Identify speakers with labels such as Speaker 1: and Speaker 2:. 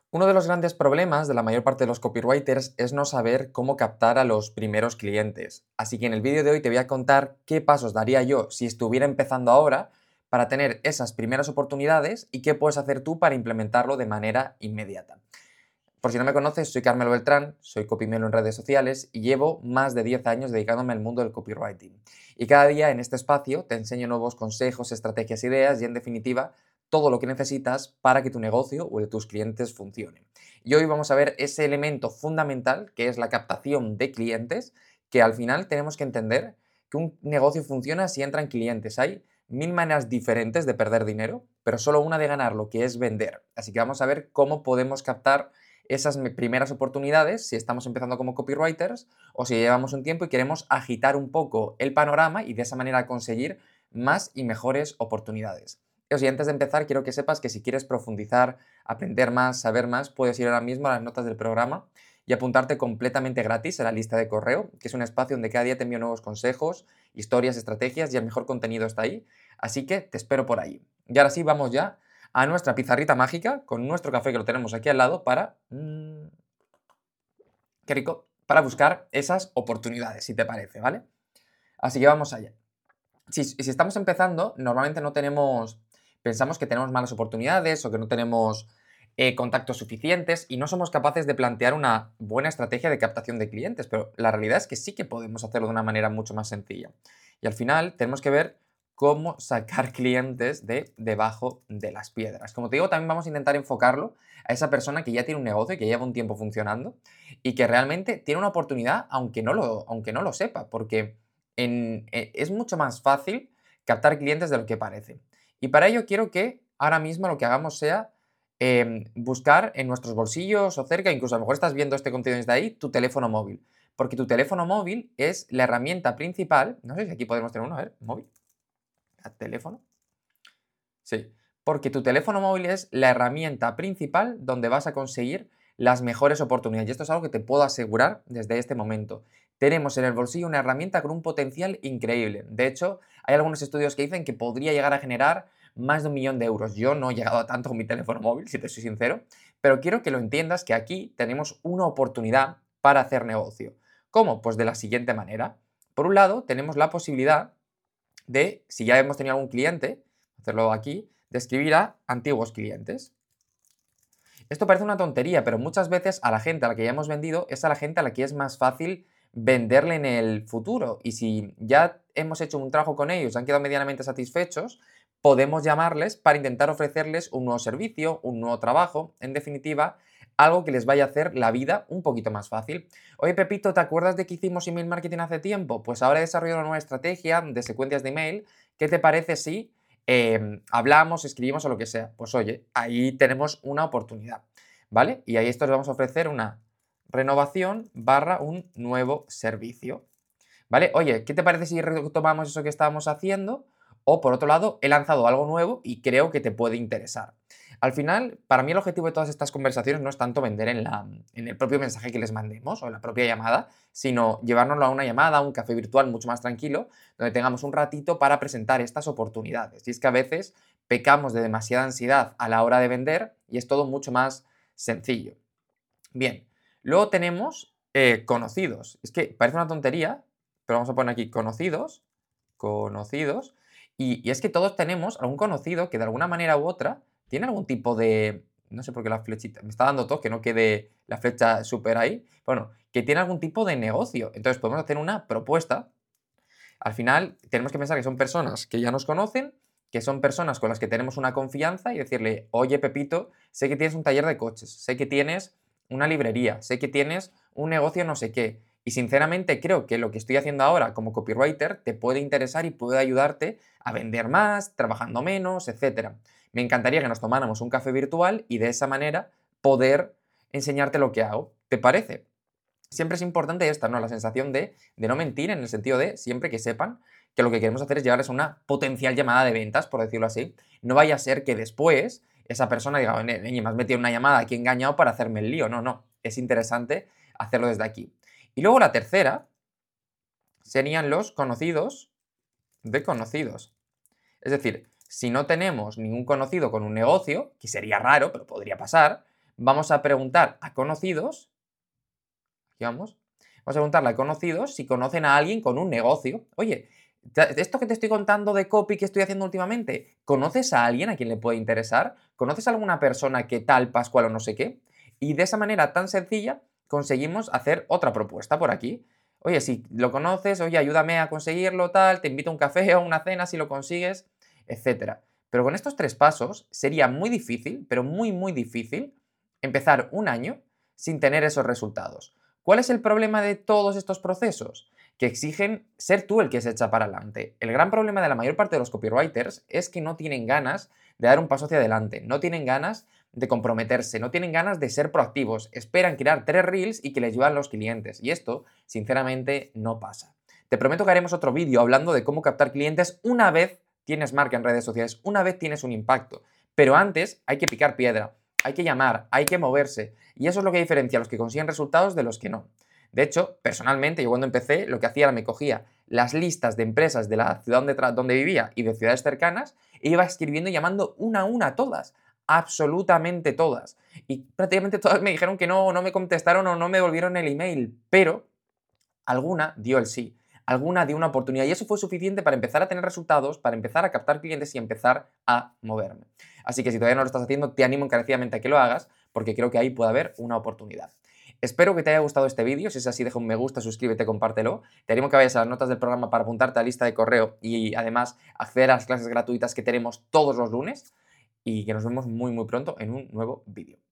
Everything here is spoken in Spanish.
Speaker 1: Uno de los grandes problemas de la mayor parte de los copywriters es no saber cómo captar a los primeros clientes. Así que en el vídeo de hoy te voy a contar qué pasos daría yo si estuviera empezando ahora para tener esas primeras oportunidades y qué puedes hacer tú para implementarlo de manera inmediata. Por si no me conoces, soy Carmelo Beltrán, soy copymelo en redes sociales y llevo más de 10 años dedicándome al mundo del copywriting. Y cada día en este espacio te enseño nuevos consejos, estrategias, ideas y en definitiva todo lo que necesitas para que tu negocio o el de tus clientes funcione. Y hoy vamos a ver ese elemento fundamental que es la captación de clientes, que al final tenemos que entender que un negocio funciona si entran clientes. Hay mil maneras diferentes de perder dinero, pero solo una de ganarlo, que es vender. Así que vamos a ver cómo podemos captar esas primeras oportunidades si estamos empezando como copywriters o si llevamos un tiempo y queremos agitar un poco el panorama y de esa manera conseguir más y mejores oportunidades. Y antes de empezar, quiero que sepas que si quieres profundizar, aprender más, saber más, puedes ir ahora mismo a las notas del programa y apuntarte completamente gratis a la lista de correo, que es un espacio donde cada día te envío nuevos consejos, historias, estrategias y el mejor contenido está ahí. Así que te espero por ahí. Y ahora sí, vamos ya a nuestra pizarrita mágica con nuestro café que lo tenemos aquí al lado para... qué rico, para buscar esas oportunidades, si te parece, ¿vale? Así que vamos allá. Si estamos empezando, normalmente no tenemos, pensamos que tenemos malas oportunidades o que no tenemos contactos suficientes y no somos capaces de plantear una buena estrategia de captación de clientes, pero la realidad es que sí que podemos hacerlo de una manera mucho más sencilla. Y al final tenemos que ver cómo sacar clientes de debajo de las piedras. Como te digo, también vamos a intentar enfocarlo a esa persona que ya tiene un negocio, que lleva un tiempo funcionando y que realmente tiene una oportunidad aunque no lo sepa, porque es mucho más fácil captar clientes de lo que parece. Y para ello quiero que ahora mismo lo que hagamos sea buscar en nuestros bolsillos o cerca, incluso a lo mejor estás viendo este contenido desde ahí, tu teléfono móvil. Porque tu teléfono móvil es la herramienta principal. No sé si aquí podemos tener uno, a ver, móvil, teléfono. Sí, porque tu teléfono móvil es la herramienta principal donde vas a conseguir las mejores oportunidades. Y esto es algo que te puedo asegurar desde este momento. Tenemos en el bolsillo una herramienta con un potencial increíble. De hecho, hay algunos estudios que dicen que podría llegar a generar más de 1 millón de euros. Yo no he llegado a tanto con mi teléfono móvil, si te soy sincero, pero quiero que lo entiendas que aquí tenemos una oportunidad para hacer negocio. ¿Cómo? Pues de la siguiente manera. Por un lado, tenemos la posibilidad de, si ya hemos tenido algún cliente, hacerlo aquí, de escribir a antiguos clientes. Esto parece una tontería, pero muchas veces a la gente a la que ya hemos vendido es a la gente a la que es más fácil venderle en el futuro. Y si ya hemos hecho un trabajo con ellos, han quedado medianamente satisfechos, podemos llamarles para intentar ofrecerles un nuevo servicio, un nuevo trabajo, en definitiva, algo que les vaya a hacer la vida un poquito más fácil. Oye, Pepito, ¿te acuerdas de que hicimos email marketing hace tiempo? Pues ahora he desarrollado una nueva estrategia de secuencias de email. ¿Qué te parece si hablamos, escribimos o lo que sea? Pues oye, ahí tenemos una oportunidad, ¿vale? Y ahí esto les vamos a ofrecer una renovación barra un nuevo servicio, ¿vale? Oye, ¿qué te parece si retomamos eso que estábamos haciendo? O por otro lado, he lanzado algo nuevo y creo que te puede interesar. Al final, para mí el objetivo de todas estas conversaciones no es tanto vender en el propio mensaje que les mandemos o en la propia llamada, sino llevárnoslo a una llamada, a un café virtual mucho más tranquilo, donde tengamos un ratito para presentar estas oportunidades. Y es que a veces pecamos de demasiada ansiedad a la hora de vender y es todo mucho más sencillo. Bien, luego tenemos conocidos. Es que parece una tontería, pero vamos a poner aquí conocidos, conocidos, y es que todos tenemos algún conocido que de alguna manera u otra tiene algún tipo de, no sé por qué la flechita, me está dando tos, que no quede la flecha súper ahí, bueno, que tiene algún tipo de negocio. Entonces podemos hacer una propuesta. Al final tenemos que pensar que son personas que ya nos conocen, que son personas con las que tenemos una confianza y decirle, oye Pepito, sé que tienes un taller de coches, sé que tienes una librería, sé que tienes un negocio no sé qué. Y sinceramente creo que lo que estoy haciendo ahora como copywriter te puede interesar y puede ayudarte a vender más, trabajando menos, etcétera. Me encantaría que nos tomáramos un café virtual y de esa manera poder enseñarte lo que hago. ¿Te parece? Siempre es importante esta, ¿no? La sensación de no mentir en el sentido de siempre que sepan que lo que queremos hacer es llevarles a una potencial llamada de ventas, por decirlo así. No vaya a ser que después esa persona diga, oye, me has metido en una llamada aquí engañado para hacerme el lío. No, no. Es interesante hacerlo desde aquí. Y luego la tercera serían los conocidos de conocidos. Es decir, si no tenemos ningún conocido con un negocio, que sería raro, pero podría pasar, vamos a preguntar a conocidos, aquí vamos a preguntarle a conocidos si conocen a alguien con un negocio. Oye, esto que te estoy contando de copy que estoy haciendo últimamente, ¿conoces a alguien a quien le puede interesar? ¿Conoces a alguna persona que tal, pascual o no sé qué? Y de esa manera tan sencilla conseguimos hacer otra propuesta por aquí. Oye, si lo conoces, oye, ayúdame a conseguirlo, tal, te invito a un café o a una cena si lo consigues, etcétera. Pero con estos 3 pasos sería muy difícil, pero muy, muy difícil, empezar un año sin tener esos resultados. ¿Cuál es el problema de todos estos procesos? Que exigen ser tú el que se echa para adelante. El gran problema de la mayor parte de los copywriters es que no tienen ganas de dar un paso hacia adelante, no tienen ganas de comprometerse, no tienen ganas de ser proactivos, esperan crear 3 reels y que les llevan los clientes. Y esto, sinceramente, no pasa. Te prometo que haremos otro vídeo hablando de cómo captar clientes una vez tienes marca en redes sociales, una vez tienes un impacto. Pero antes hay que picar piedra, hay que llamar, hay que moverse. Y eso es lo que diferencia a los que consiguen resultados de los que no. De hecho, personalmente, yo cuando empecé, lo que hacía era me cogía las listas de empresas de la ciudad donde vivía y de ciudades cercanas e iba escribiendo y llamando una a una a todas. Absolutamente todas. Y prácticamente todas me dijeron que no, no me contestaron o no me devolvieron el email. Pero alguna dio el sí. Alguna dio una oportunidad. Y eso fue suficiente para empezar a tener resultados, para empezar a captar clientes y empezar a moverme. Así que si todavía no lo estás haciendo, te animo encarecidamente a que lo hagas, porque creo que ahí puede haber una oportunidad. Espero que te haya gustado este vídeo. Si es así, deja un me gusta, suscríbete, compártelo. Te animo a que vayas a las notas del programa para apuntarte a la lista de correo y además acceder a las clases gratuitas que tenemos todos los lunes. Y que nos vemos muy muy pronto en un nuevo vídeo.